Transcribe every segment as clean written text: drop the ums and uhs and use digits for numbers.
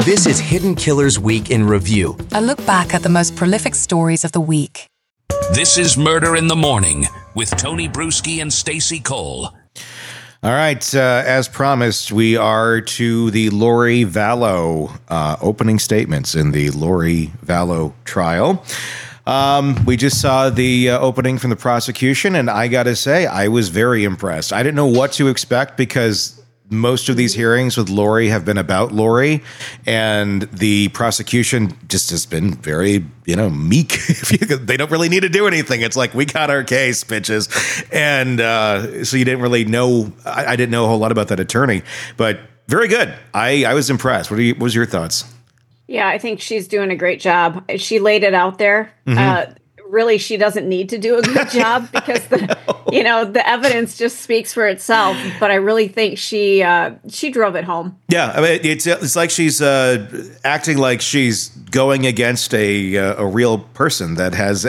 This is Hidden Killers Week in Review. A look back at the most prolific stories of the week. This is Murder in the Morning with Tony Bruschi and Stacey Cole. All right, as promised, we are to the Lori Vallow opening statements in the Lori Vallow trial. We just saw the opening from the prosecution, and I got to say, I was very impressed. I didn't know what to expect because most of these hearings with Lori have been about Lori, and the prosecution just has been very, meek. They don't really need to do anything. It's like, we got our case, bitches. And so you didn't really know. I didn't know a whole lot about that attorney, but very good. I was impressed. What was your thoughts? Yeah, I think she's doing a great job. She laid it out there. Really, she doesn't need to do a good job because the evidence just speaks for itself. But I really think she drove it home. Yeah, I mean, it's like she's acting like she's going against a real person that has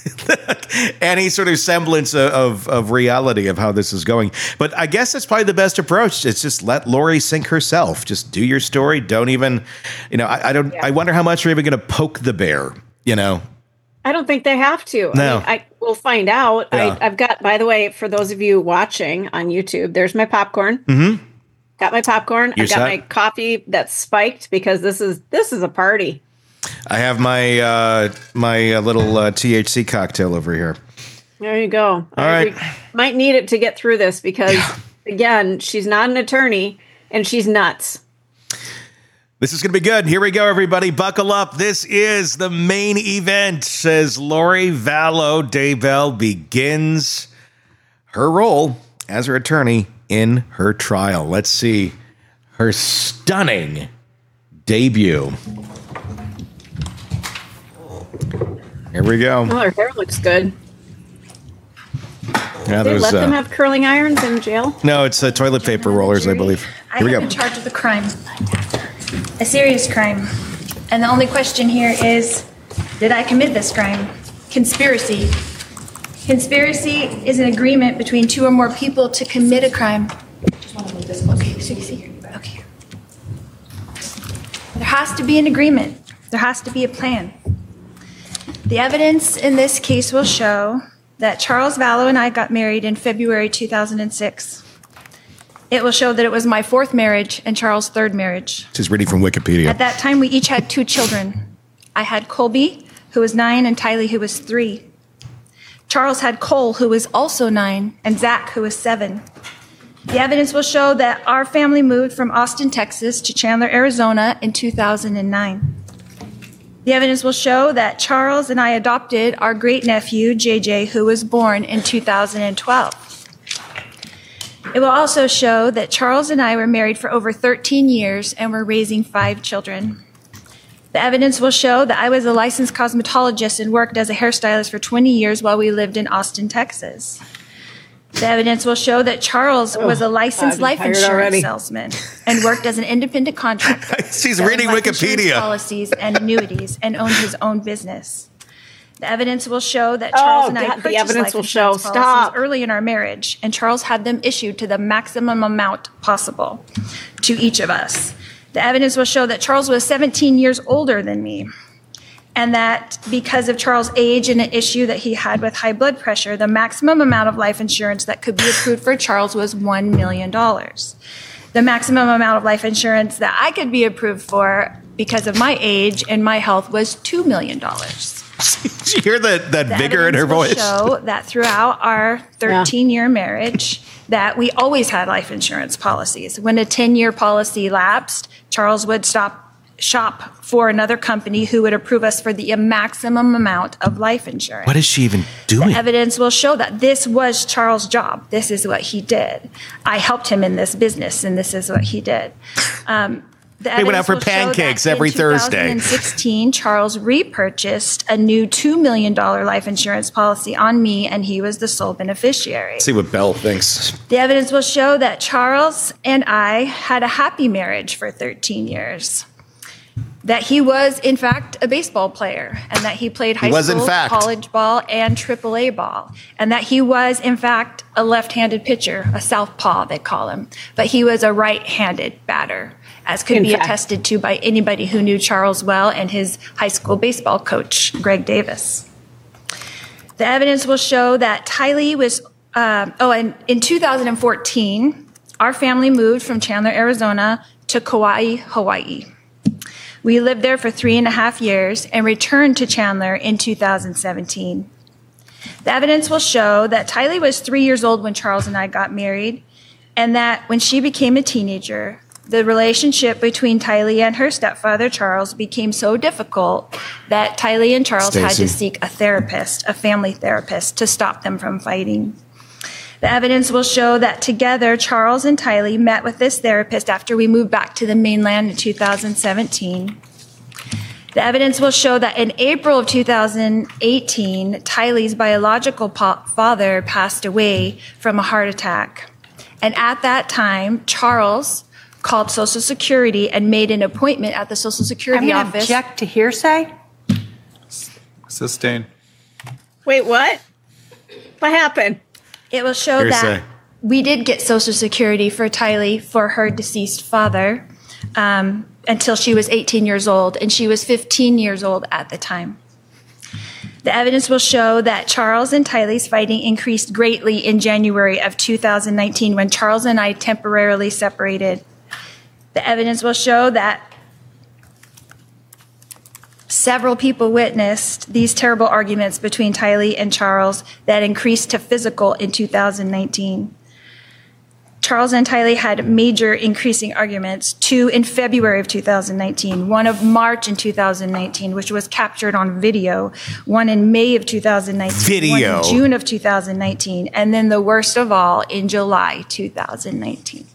any sort of semblance of reality of how this is going. But I guess that's probably the best approach. It's just let Lori sink herself. Just do your story. Don't even, I don't. Yeah. I wonder how much you're even going to poke the bear. I don't think they have to. No. We'll find out. Yeah. I've got, by the way, for those of you watching on YouTube, there's my popcorn. Mm-hmm. Got my popcorn. You're I've got my coffee that's spiked because this is a party. I have my my little THC cocktail over here. There you go. All right. We might need it to get through this because, again, she's not an attorney and she's nuts. This is going to be good. Here we go, everybody. Buckle up. This is the main event as Lori Vallow Daybell begins her role as her attorney in her trial. Let's see her stunning debut. Here we go. Oh, her hair looks good. Yeah, they let them have curling irons in jail? No, it's toilet paper rollers, I believe. I am in charge of a crime. A serious crime. And the only question here is, did I commit this crime? Conspiracy. Conspiracy is an agreement between two or more people to commit a crime. Just want to move this closer. Okay, so you see here. Okay. There has to be an agreement. There has to be a plan. The evidence in this case will show that Charles Vallow and I got married in February 2006. It will show that it was my fourth marriage and Charles' third marriage. She's reading from Wikipedia. At that time, we each had 2 children. I had Colby, who was 9, and Tylee, who was 3. Charles had Cole, who was also 9, and Zach, who was 7. The evidence will show that our family moved from Austin, Texas to Chandler, Arizona in 2009. The evidence will show that Charles and I adopted our great-nephew, JJ, who was born in 2012. It will also show that Charles and I were married for over 13 years and were raising 5 children. The evidence will show that I was a licensed cosmetologist and worked as a hairstylist for 20 years while we lived in Austin, Texas. The evidence will show that Charles was a licensed life insurance salesman and worked as an independent contractor. She's reading Wikipedia. Policies and annuities and owned his own business. The evidence will show that Charles and I purchased life insurance policies early in our marriage, and Charles had them issued to the maximum amount possible to each of us. The evidence will show that Charles was 17 years older than me, and that because of Charles' age and an issue that he had with high blood pressure, the maximum amount of life insurance that could be approved for Charles was $1 million. The maximum amount of life insurance that I could be approved for because of my age and my health was $2 million. Did you hear that vigor in her voice? The evidence will show that throughout our 13-year marriage that we always had life insurance policies. When a 10-year policy lapsed, Charles would shop for another company who would approve us for the maximum amount of life insurance. What is she even doing? The evidence will show that this was Charles' job. This is what he did. I helped him in this business, and this is what he did. They went out for pancakes every Thursday. In 2016, Charles repurchased a new $2 million life insurance policy on me, and he was the sole beneficiary. Let's see what Belle thinks. The evidence will show that Charles and I had a happy marriage for 13 years. That he was, in fact, a baseball player, and that he played high school, college ball, and AAA ball, and that he was, in fact, a left-handed pitcher, a southpaw, they call him, but he was a right-handed batter. as could be attested to by anybody who knew Charles well and his high school baseball coach, Greg Davis. The evidence will show that Tylee was, and in 2014, our family moved from Chandler, Arizona to Kauai, Hawaii. We lived there for 3.5 years and returned to Chandler in 2017. The evidence will show that Tylee was 3 years old when Charles and I got married, and that when she became a teenager, the relationship between Tylee and her stepfather, Charles, became so difficult that Tylee and Charles had to seek a therapist, a family therapist, to stop them from fighting. The evidence will show that together, Charles and Tylee met with this therapist after we moved back to the mainland in 2017. The evidence will show that in April of 2018, Tylee's biological father passed away from a heart attack. And at that time, Charles called Social Security and made an appointment at the Social Security office. I'm going to object to hearsay. Sustained. Wait, what? What happened? It will show that we did get Social Security for Tylee for her deceased father until she was 18 years old, and she was 15 years old at the time. The evidence will show that Charles and Tylee's fighting increased greatly in January of 2019 when Charles and I temporarily separated. The evidence will show that several people witnessed these terrible arguments between Tylee and Charles that increased to physical in 2019. Charles and Tylee had major increasing arguments, 2 in February of 2019, 1 of March in 2019, which was captured on video, 1 in May of 2019, 1 in June of 2019, and then the worst of all in July 2019.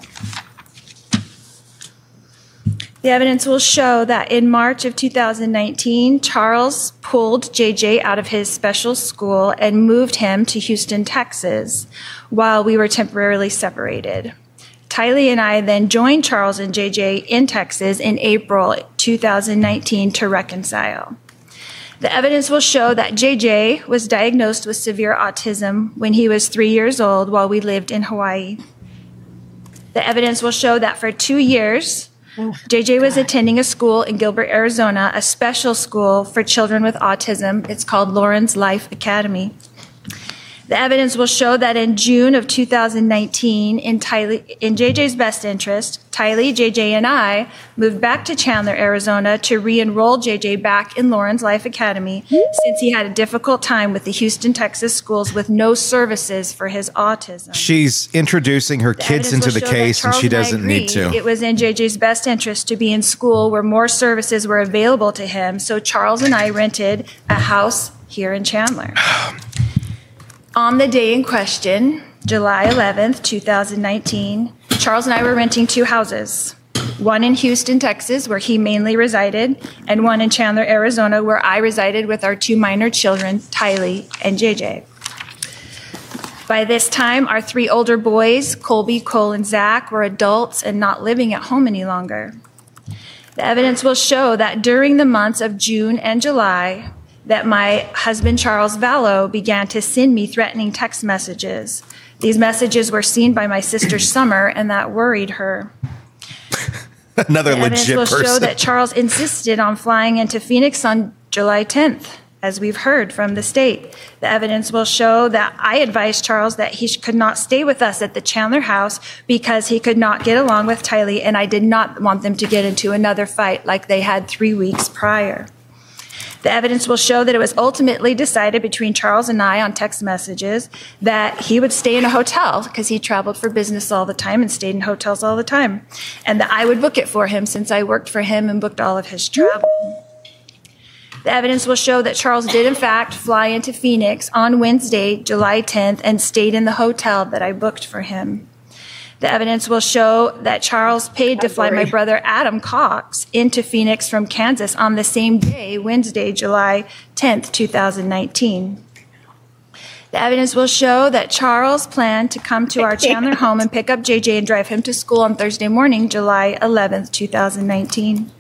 The evidence will show that in March of 2019, Charles pulled JJ out of his special school and moved him to Houston, Texas, while we were temporarily separated. Tylee and I then joined Charles and JJ in Texas in April 2019 to reconcile. The evidence will show that JJ was diagnosed with severe autism when he was 3 years old while we lived in Hawaii. The evidence will show that for 2 years, JJ was attending a school in Gilbert, Arizona, a special school for children with autism. It's called Lauren's Life Academy. The evidence will show that in June of 2019, in JJ's best interest, Tylee, JJ, and I moved back to Chandler, Arizona to re-enroll JJ back in Lauren's Life Academy since he had a difficult time with the Houston, Texas schools with no services for his autism. She's introducing her kids into the case and she doesn't need to. It was in JJ's best interest to be in school where more services were available to him, so Charles and I rented a house here in Chandler. On the day in question, July 11th, 2019, Charles and I were renting 2 houses, one in Houston, Texas, where he mainly resided, and one in Chandler, Arizona, where I resided with our 2 minor children, Tylee and JJ. By this time, our 3 older boys, Colby, Cole, and Zach, were adults and not living at home any longer. The evidence will show that during the months of June and July, that my husband, Charles Vallow, began to send me threatening text messages. These messages were seen by my sister Summer, and that worried her. Another legit person. The evidence will show that Charles insisted on flying into Phoenix on July 10th, as we've heard from the state. The evidence will show that I advised Charles that he could not stay with us at the Chandler house because he could not get along with Tylee, and I did not want them to get into another fight like they had 3 weeks prior. The evidence will show that it was ultimately decided between Charles and I on text messages that he would stay in a hotel because he traveled for business all the time and stayed in hotels all the time, and that I would book it for him since I worked for him and booked all of his travel. The evidence will show that Charles did, in fact, fly into Phoenix on Wednesday, July 10th, and stayed in the hotel that I booked for him. The evidence will show that Charles paid to fly my brother Adam Cox into Phoenix from Kansas on the same day, Wednesday, July 10th, 2019. The evidence will show that Charles planned to come to our Chandler home and pick up JJ and drive him to school on Thursday morning, July 11th, 2019.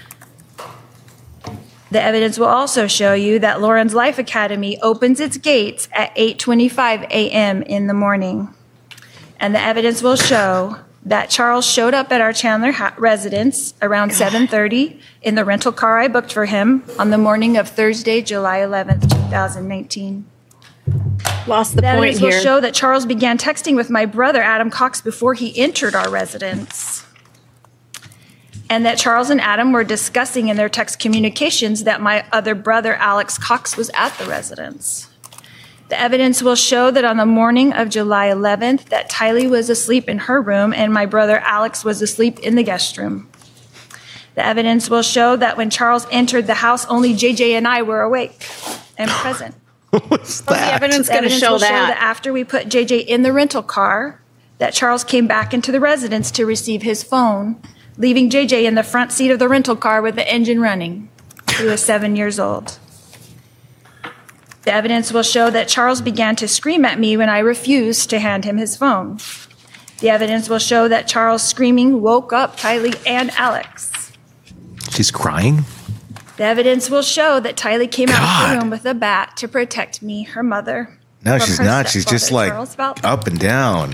The evidence will also show you that Lauren's Life Academy opens its gates at 8:25 a.m. in the morning. And the evidence will show that Charles showed up at our Chandler residence around 7:30 in the rental car I booked for him on the morning of Thursday, July 11th, 2019. Lost the The point evidence will here. show that Charles began texting with my brother, Adam Cox, before he entered our residence. And that Charles and Adam were discussing in their text communications that my other brother, Alex Cox, was at the residence. The evidence will show that on the morning of July 11th, that Tylee was asleep in her room and my brother Alex was asleep in the guest room. The evidence will show that when Charles entered the house, only JJ and I were awake and present. What's The that? evidence The going to evidence show will that. after we put JJ in the rental car, that Charles came back into the residence to receive his phone, leaving JJ in the front seat of the rental car with the engine running. He was 7 years old. The evidence will show that Charles began to scream at me when I refused to hand him his phone. The evidence will show that Charles' screaming woke up Tylee and Alex. She's crying? The evidence will show that Tylee came out of God. the room with a bat to protect me, her mother. No, from she's her not. She's just stepfather, like Charles Valpo. up and down.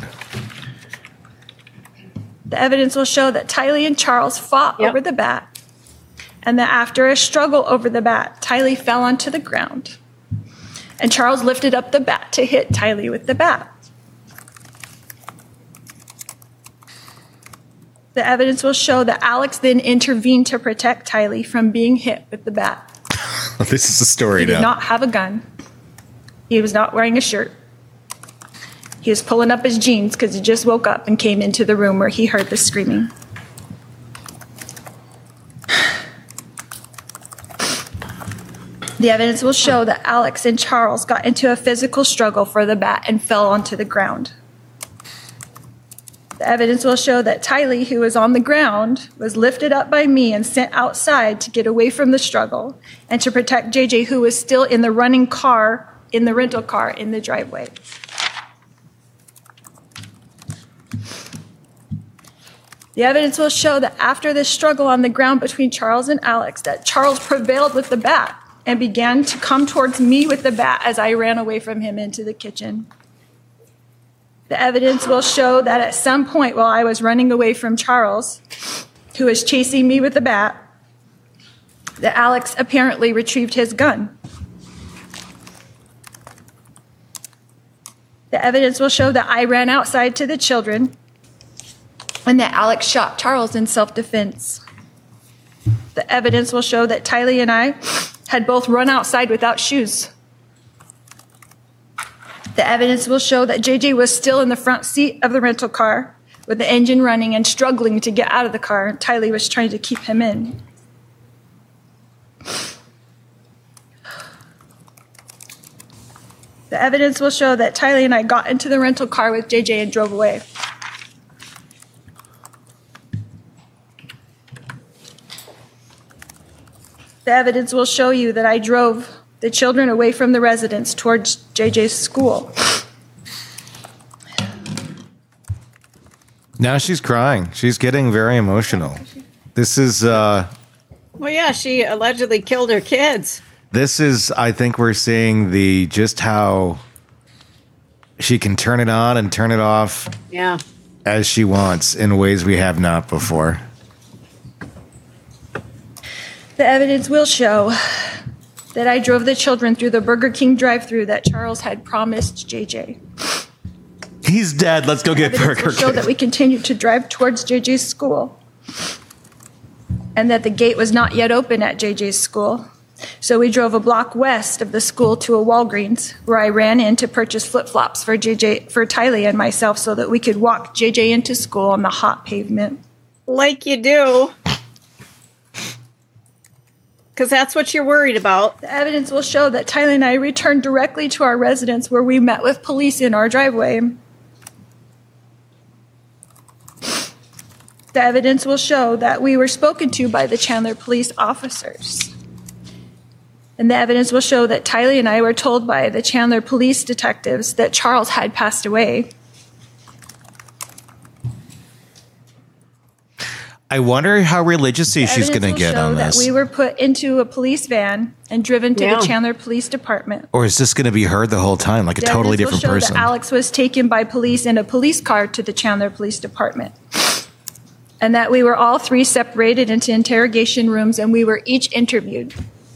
The evidence will show that Tylee and Charles fought Yep. over the bat, and that after a struggle over the bat, Tylee fell onto the ground. And Charles lifted up the bat to hit Tylee with the bat. The evidence will show that Alex then intervened to protect Tylee from being hit with the bat. This is a story He did now. not have a gun. He was not wearing a shirt. He was pulling up his jeans because he just woke up and came into the room where he heard the screaming. The evidence will show that Alex and Charles got into a physical struggle for the bat and fell onto the ground. The evidence will show that Tylee, who was on the ground, was lifted up by me and sent outside to get away from the struggle and to protect JJ, who was still in the running car, in the rental car in the driveway. The evidence will show that after this struggle on the ground between Charles and Alex, that Charles prevailed with the bat and began to come towards me with the bat as I ran away from him into the kitchen. The evidence will show that at some point while I was running away from Charles, who was chasing me with the bat, that Alex apparently retrieved his gun. The evidence will show that I ran outside to the children and that Alex shot Charles in self-defense. The evidence will show that Tylee and I had both run outside without shoes. The evidence will show that JJ was still in the front seat of the rental car with the engine running and struggling to get out of the car. Tylee was trying to keep him in. The evidence will show that Tylee and I got into the rental car with JJ and drove away. The evidence will show you that I drove the children away from the residence towards JJ's school. Now she's crying. She's getting very emotional. This is Well, yeah, she allegedly killed her kids. I think we're seeing just how she can turn it on and turn it off Yeah. as she wants in ways we have not before. The evidence will show that I drove the children through the Burger King drive-thru that Charles had promised JJ. He's dead. Let's go get Evidence Burger will show King. that we continued to drive towards JJ's school and that the gate was not yet open at JJ's school. So we drove a block west of the school to a Walgreens where I ran in to purchase flip-flops for Tylee and myself so that we could walk JJ into school on the hot pavement. Like you do. Because that's what you're worried about. The evidence will show that Tylee and I returned directly to our residence where we met with police in our driveway. The evidence will show that we were spoken to by the Chandler police officers. And the evidence will show that Tylee and I were told by the Chandler police detectives that Charles had passed away. I wonder how religious-y she's going to Evidence will get show on that this. we were put into a police van and driven to Yeah. the Chandler Police Department. Or is this going to be her the whole time, like a The totally evidence will different show person? that Alex was taken by police in a police car to the Chandler Police Department. and that we were all three separated into interrogation rooms and we were each interviewed.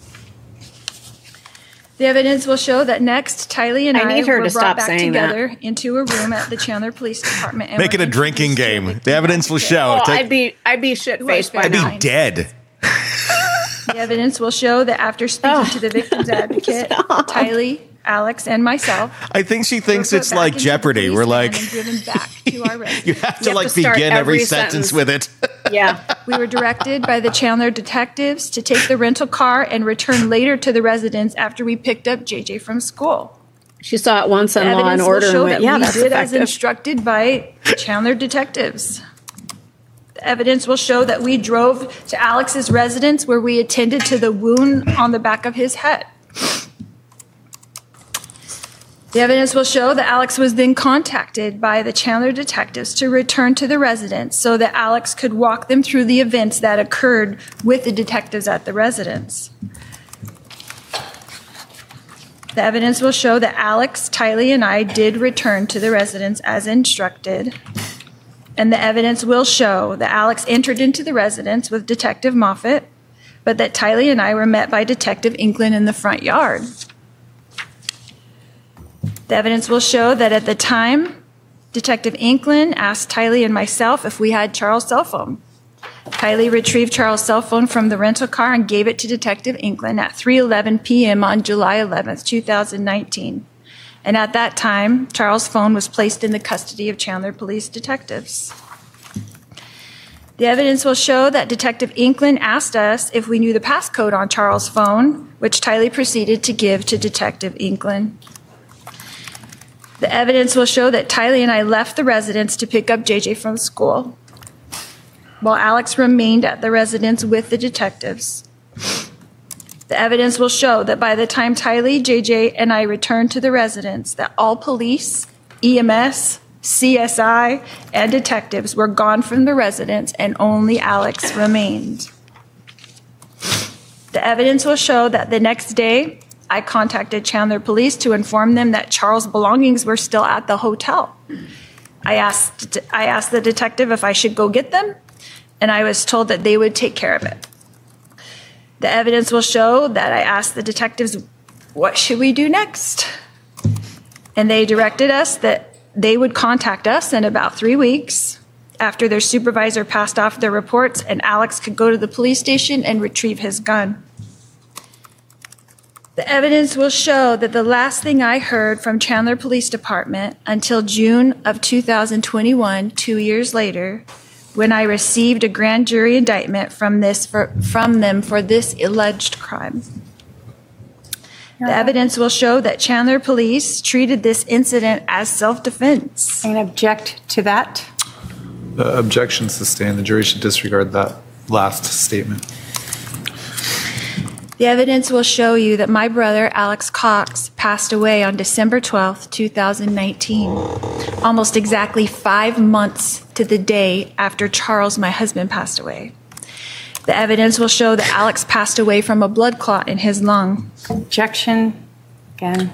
The evidence will show that next, Tylee and I need her were to brought stop back saying together into a room at the Chandler Police Department. And Make it were a drinking introduced to a game. victim The evidence will advocate. show. Oh, I'd be shit faced by I'd now. be dead. The evidence will show that after speaking to the victim's advocate, Tylee, Alex, and myself, I think she thinks were put it's back like into the Jeopardy. police We're van like, and driven back to our residence. you have to have like to start begin every every sentence sentence. with it. Yeah. We were directed by the Chandler detectives to take the rental car and return later to the residence after we picked up JJ from school. She saw it once The on Law and evidence will Order and show went, that yeah, we that's did as effective. instructed by the Chandler detectives. The evidence will show that we drove to Alex's residence where we attended to the wound on the back of his head. The evidence will show that Alex was then contacted by the Chandler detectives to return to the residence so that Alex could walk them through the events that occurred with the detectives at the residence. The evidence will show that Alex, Tylee, and I did return to the residence as instructed. And the evidence will show that Alex entered into the residence with Detective Moffat, but that Tylee and I were met by Detective Inkland in the front yard. The evidence will show that at the time, Detective Inkland asked Tylee and myself if we had Charles' cell phone. Tylee retrieved Charles' cell phone from the rental car and gave it to Detective Inkland at 3:11 p.m. on July 11th, 2019. And at that time, Charles' phone was placed in the custody of Chandler Police detectives. The evidence will show that Detective Inkland asked us if we knew the passcode on Charles' phone, which Tylee proceeded to give to Detective Inkland. The evidence will show that Tylee and I left the residence to pick up JJ from school, while Alex remained at the residence with the detectives. The evidence will show that by the time Tylee, JJ, and I returned to the residence, that all police, EMS, CSI, and detectives were gone from the residence and only Alex remained. The evidence will show that the next day, I contacted Chandler Police to inform them that Charles' belongings were still at the hotel. I asked the detective if I should go get them, and I was told that they would take care of it. The evidence will show that I asked the detectives, what should we do next? And they directed us that they would contact us in about 3 weeks after their supervisor passed off their reports and Alex could go to the police station and retrieve his gun. The evidence will show that the last thing I heard from Chandler Police Department until June of 2021, 2 years later, when I received a grand jury indictment from them for this alleged crime. The evidence will show that Chandler Police treated this incident as self-defense. I'm going to object to that. Objection sustained. The jury should disregard that last statement. The evidence will show you that my brother, Alex Cox, passed away on December 12th, 2019, almost exactly 5 months to the day after Charles, my husband, passed away. The evidence will show that Alex passed away from a blood clot in his lung. Objection. Again.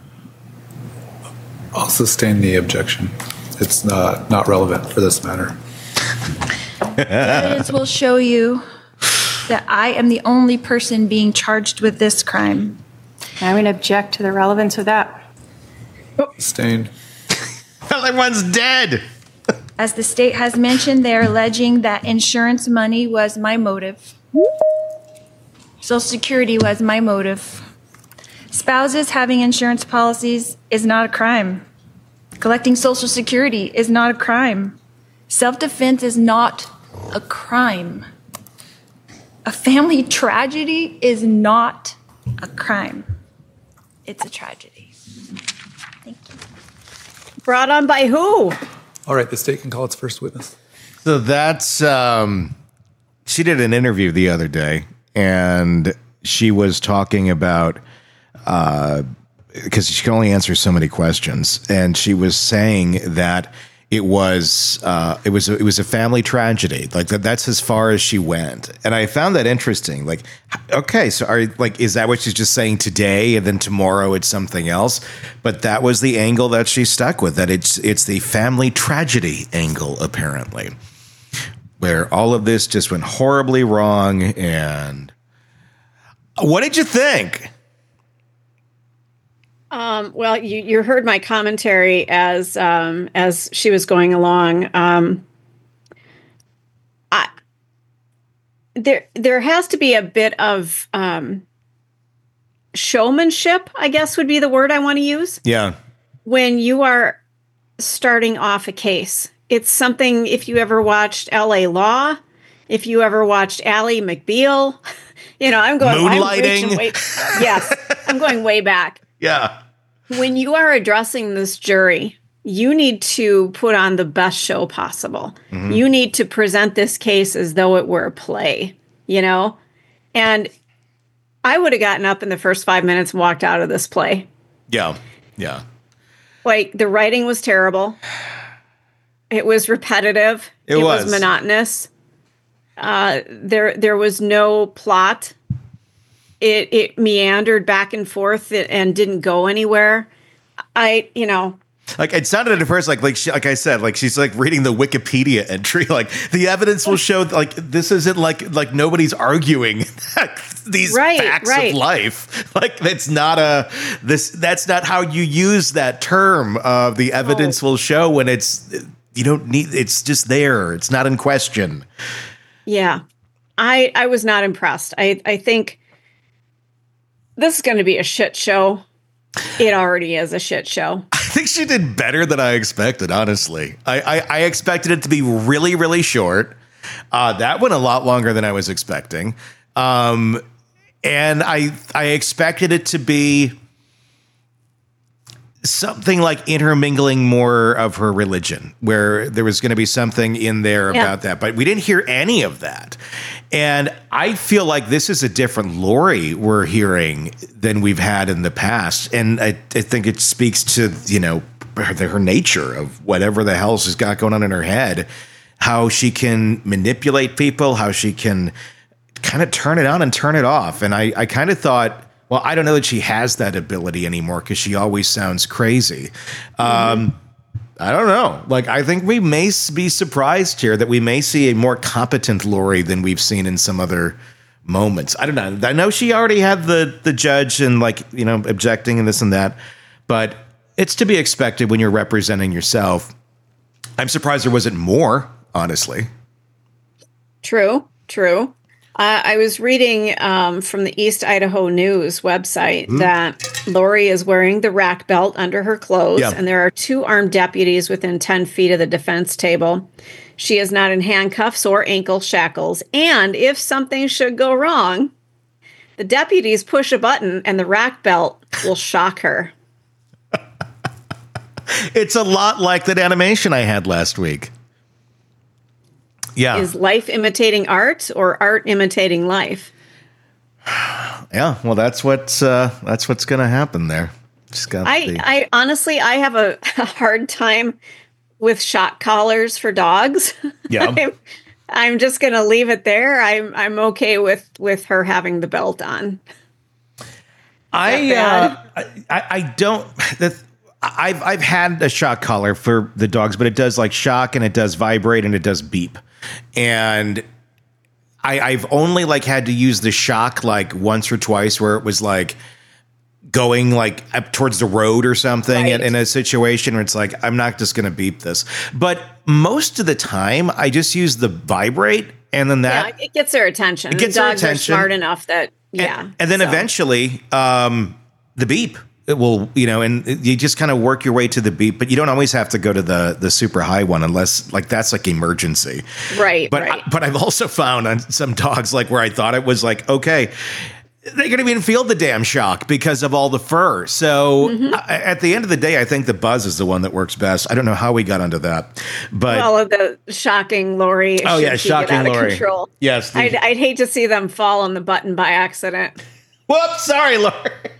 I'll sustain the objection. It's not relevant for this matter. The evidence will show you that I am the only person being charged with this crime. I'm going to object to the relevance of that. Sustained. Everyone's dead. As the state has mentioned, they're alleging that insurance money was my motive. Social Security was my motive. Spouses having insurance policies is not a crime. Collecting Social Security is not a crime. Self-defense is not a crime. A family tragedy is not a crime. It's a tragedy. Thank you. Brought on by who? All right, the state can call its first witness. So that's she did an interview the other day, and she was talking about because she can only answer so many questions, and she was saying that it was a family tragedy. Like that's as far as she went, and I found that interesting. Like, okay, so is that what she's just saying today, and then tomorrow it's something else? But that was the angle that she stuck with. That it's the family tragedy angle, apparently. where all of this just went horribly wrong. And what did you think? Well, you heard my commentary as she was going along. There has to be a bit of showmanship, I guess would be the word I want to use. Yeah. When you are starting off a case, it's something, if you ever watched LA Law, if you ever watched Ally McBeal, I'm going Moonlighting. Yes, I'm going way back. Yeah. When you are addressing this jury, you need to put on the best show possible. Mm-hmm. You need to present this case as though it were a play, And I would have gotten up in the first 5 minutes and walked out of this play. Yeah. Yeah. Like, the writing was terrible. It was repetitive. It was monotonous. There was no plot. It meandered back and forth and didn't go anywhere. Like, it sounded at first like I said, like she's like reading the Wikipedia entry. Like, the evidence will show like this isn't like nobody's arguing these facts of life. Like, that's not how you use that term. The evidence will show when it's just there. It's not in question. Yeah, I was not impressed. I think this is going to be a shit show. It already is a shit show. I think she did better than I expected, honestly. I expected it to be really, really short. That went a lot longer than I was expecting. And I expected it to be something like intermingling more of her religion, where there was going to be something in there about that. But we didn't hear any of that. And I feel like this is a different Lori we're hearing than we've had in the past. And I think it speaks to, her nature of whatever the hell she's got going on in her head, how she can manipulate people, how she can kind of turn it on and turn it off. And I kind of thought, well, I don't know that she has that ability anymore because she always sounds crazy. I don't know. Like, I think we may be surprised here that we may see a more competent Lori than we've seen in some other moments. I don't know. I know she already had the judge and objecting and this and that, but it's to be expected when you're representing yourself. I'm surprised there wasn't more, honestly. True. I was reading from the East Idaho News website that Lori is wearing the rack belt under her clothes, and there are 2 armed deputies within 10 feet of the defense table. She is not in handcuffs or ankle shackles, and if something should go wrong, the deputies push a button and the rack belt will shock her. It's a lot like that animation I had last week. Yeah. Is life imitating art or art imitating life? Yeah, well, that's what's going to happen there. I honestly, I have a hard time with shock collars for dogs. Yeah. I'm just going to leave it there. I'm okay with her having the belt on. I don't. I've had a shock collar for the dogs, but it does like shock and it does vibrate and it does beep. And I've only had to use the shock once or twice where it was going up towards the road or something in a situation where it's I'm not just going to beep this. But most of the time I just use the vibrate and then that it gets their attention. It gets dogs their attention. Are smart enough that and then eventually the beep. It will, and you just kind of work your way to the beep, but you don't always have to go to the super high one unless that's emergency. Right. But I've also found on some dogs where I thought it was okay, they're going to even feel the damn shock because of all the fur. So at the end of the day, I think the buzz is the one that works best. I don't know how we got onto that, but all of the shocking Lori. Oh yeah, shocking Lori. Control. Yes, I'd hate to see them fall on the button by accident. Whoops, sorry, Lori.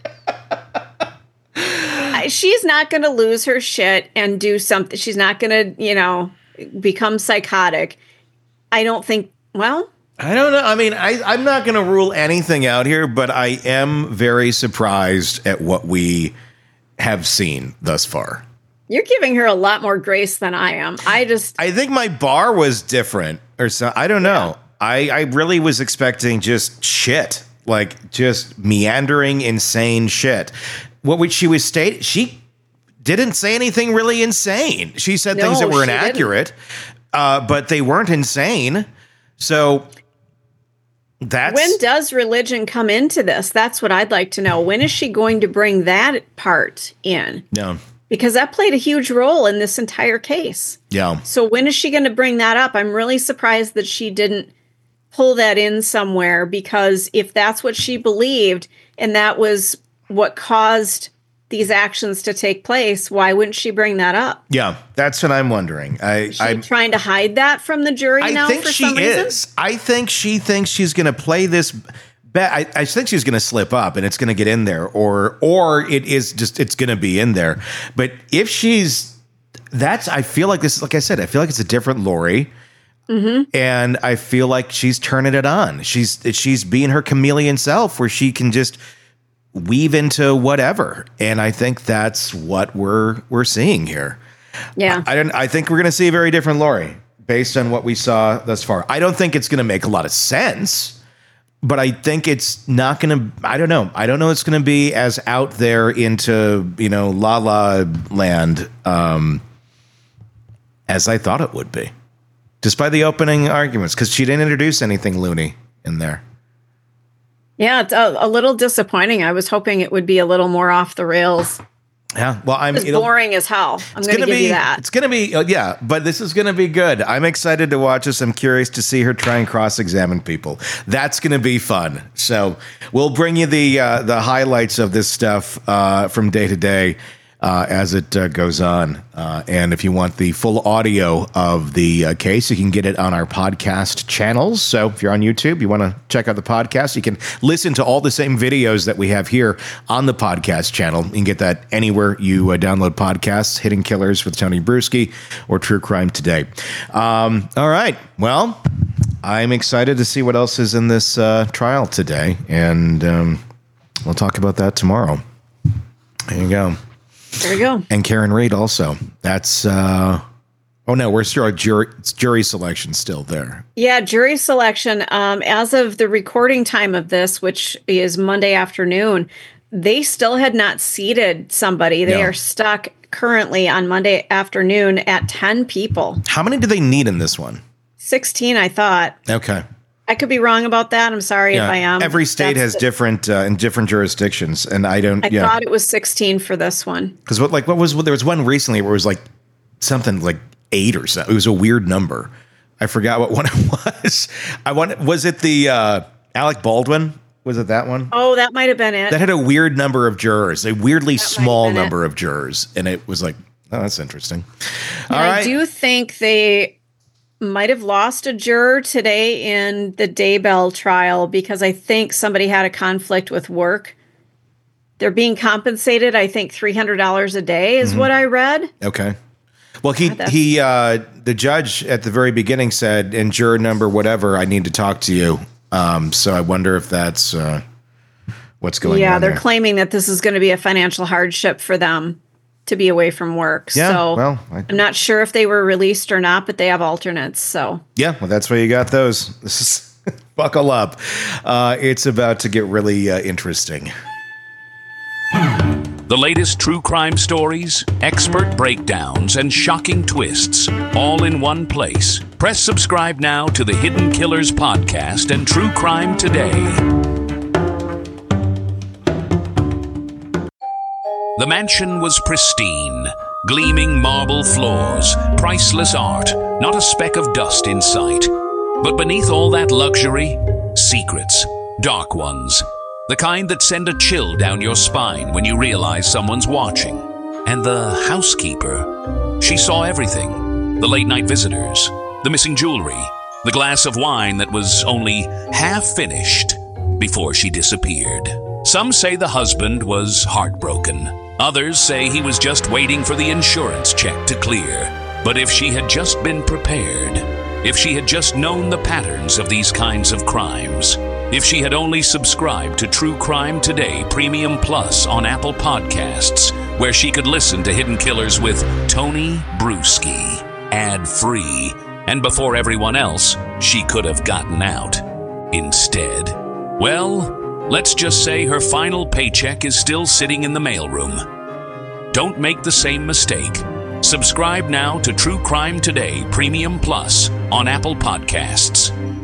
She's not going to lose her shit and do something. She's not going to, become psychotic. I don't think, well. I don't know. I mean, I'm not going to rule anything out here, but I am very surprised at what we have seen thus far. You're giving her a lot more grace than I am. I think my bar was different. or so. I don't know. I really was expecting just shit, like just meandering, insane shit. What she was stating, she didn't say anything really insane. She said things that were inaccurate, but they weren't insane. So that's... When does religion come into this? That's what I'd like to know. When is she going to bring that part in? No. Because that played a huge role in this entire case. Yeah. So when is she going to bring that up? I'm really surprised that she didn't pull that in somewhere, because if that's what she believed and that was what caused these actions to take place, why wouldn't she bring that up? Yeah, that's what I'm wondering. I'm trying to hide that from the jury now for some reason? I think she thinks she's going to play this bet. I think she's going to slip up and it's going to get in there, or it is just, it's going to be in there. But if I feel like this, like I said, I feel like it's a different Lori. Mm-hmm. And I feel like she's turning it on. She's being her chameleon self, where she can just weave into whatever. And I think that's what we're seeing here. Yeah. I think we're going to see a very different Lori based on what we saw thus far. I don't think it's going to make a lot of sense, but I think it's not going to, I don't know. I don't know it's going to be as out there into, La La Land as I thought it would be. Just by the opening arguments, because she didn't introduce anything loony in there. Yeah, it's a little disappointing. I was hoping it would be a little more off the rails. Yeah, well, it's boring as hell. I'm going to give you that. It's going to be, but this is going to be good. I'm excited to watch this. I'm curious to see her try and cross-examine people. That's going to be fun. So we'll bring you the highlights of this stuff from day to day as it goes on. And if you want the full audio of the case, you can get it on our podcast channels. So if you're on YouTube, you want to check out the podcast, you can listen to all the same videos that we have here on the podcast channel. You can get that anywhere you download podcasts, Hidden Killers with Tony Bruschi or True Crime Today. All right. Well, I'm excited to see what else is in this trial today. And we'll talk about that tomorrow. There you go. There we go. And Karen Reid also. That's, where's jury selection still there? Yeah, jury selection. As of the recording time of this, which is Monday afternoon, they still had not seated somebody. They are stuck currently on Monday afternoon at 10 people. How many do they need in this one? 16, I thought. Okay. I could be wrong about that. I'm sorry if I am. Every state has different in different jurisdictions, and I thought it was 16 for this one. Because there was one recently where it was like something like 8 or something. It was a weird number. I forgot what one it was. Was it the Alec Baldwin? Was it that one? Oh, that might have been it. That had a weird number of jurors, a weirdly small number of jurors, and it was like, oh, that's interesting. All right. I do think they might have lost a juror today in the Daybell trial because I think somebody had a conflict with work. They're being compensated, I think, $300 a day is what I read. Okay. Well, the judge at the very beginning said, in juror number whatever, I need to talk to you. So I wonder if that's what's going on. Yeah, they're claiming that this is going to be a financial hardship for them to be away from work. Yeah, so well, I'm not sure if they were released or not, but they have alternates. So yeah, well, that's why you got those. This is buckle up. It's about to get really interesting. The latest true crime stories, expert breakdowns, and shocking twists, all in one place. Press subscribe now to the Hidden Killers podcast and True Crime Today. The mansion was pristine, gleaming marble floors, priceless art, not a speck of dust in sight. But beneath all that luxury, secrets, dark ones, the kind that send a chill down your spine when you realize someone's watching. And the housekeeper, she saw everything. The late-night visitors, the missing jewelry, the glass of wine that was only half finished before she disappeared. Some say the husband was heartbroken. Others say he was just waiting for the insurance check to clear. But if she had just been prepared, if she had just known the patterns of these kinds of crimes, if she had only subscribed to True Crime Today Premium Plus on Apple Podcasts, where she could listen to Hidden Killers with Tony Bruschi, ad-free, and before everyone else, she could have gotten out instead? Well, let's just say her final paycheck is still sitting in the mailroom. Don't make the same mistake. Subscribe now to True Crime Today Premium Plus on Apple Podcasts.